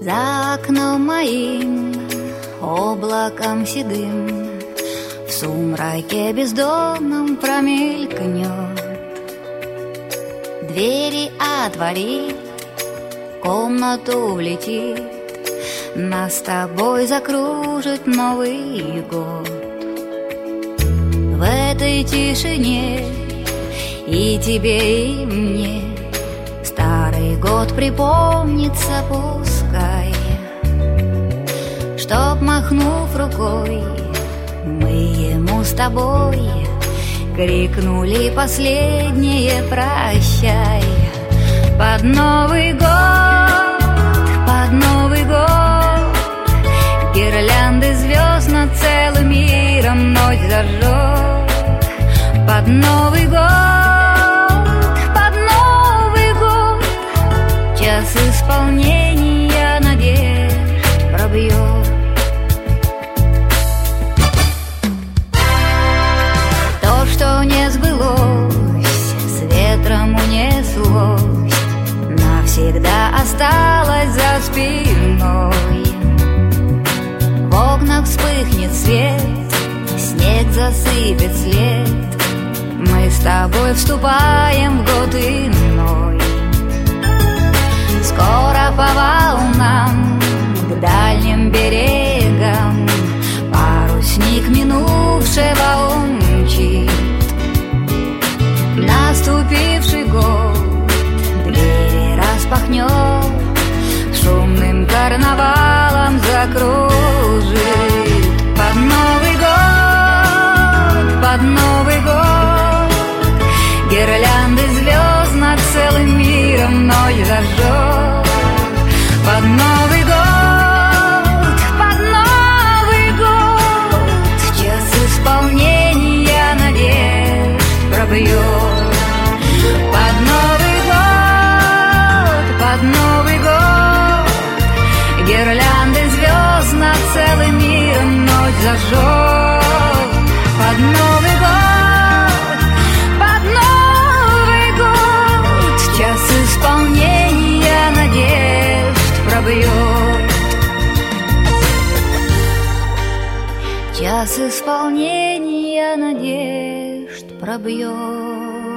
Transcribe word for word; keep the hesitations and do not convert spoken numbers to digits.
За окном моим облаком седым в сумраке бездонном промелькнет. Двери отворит, комнату влетит, нас с тобой закружит Новый год. В этой тишине и тебе, и мне старый год припомнится пускай, чтоб, махнув рукой, мы ему с тобой крикнули последнее прощай. Под Новый год, под Новый год гирлянды звезд над целым миром ночь зажжет. Под Новый год, под Новый год час исполнения надежд пробьет. То, что не сбылось, с ветром унеслось, навсегда осталось за спиной. В окнах вспыхнет свет, снег засыпет след, мы с тобой вступаем в год иной. Скоро по волнам к дальним берегам парусник минувшего умчит. Наступивший год двери распахнет, шумным карнавалом закружит. Под Новый год, под Новый год гирлянды звезд над целым миром ночь зажжет. Под Новый год, под Новый год час исполнения надежд пробьет. Под Новый год, под Новый год гирлянды звезд над целым миром ночь зажжет. Под Новый год, под Новый год час исполнения надежд пробьет. Час исполнения надежд пробьет.